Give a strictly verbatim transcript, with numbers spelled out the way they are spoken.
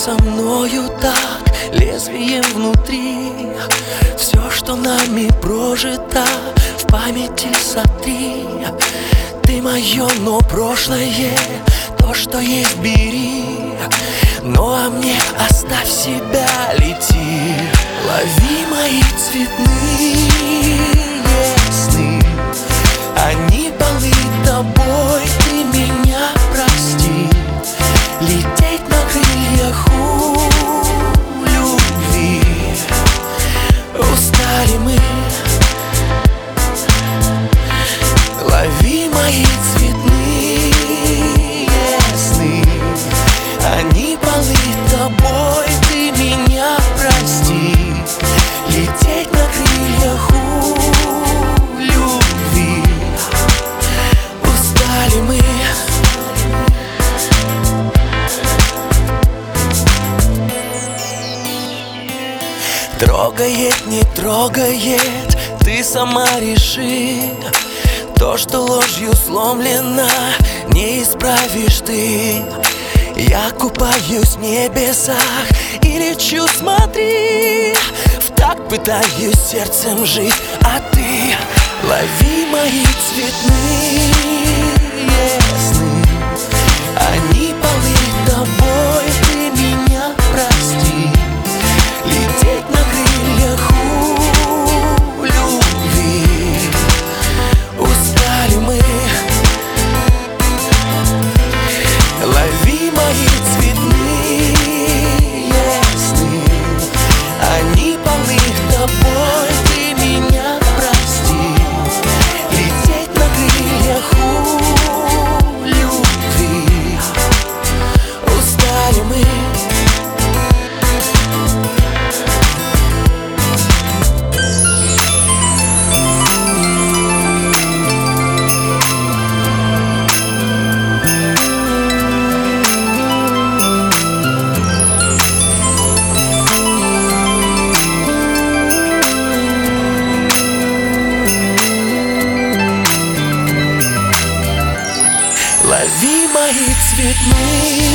со мною так, лезвием внутри. Все, что нами прожито, в памяти сотри. Ты мое, но прошлое, то, что есть, бери. Ну а мне оставь себя, лети. Лови мои цветные сны, они полны тобой, ты меня прости. Лететь на крыльях у любви. Устали мы. Лови мои цветные сны, они полны тобой, ты меня прости. Лететь на крыльях у любви. Устали мы. Трогает, не трогает, ты сама реши. То, что ложью сломлено, не исправишь ты. Я купаюсь в небесах и лечу, смотри. В такт пытаюсь сердцем жить, а ты лови мои цветные сны, они полны тобой, ты меня прости. Лететь на крыльях у любви. Устали мы. Лови мои цветные сны, они полны тобой, ты меня прости. Лететь на крыльях у любви. Устали мы. Лови мои цветные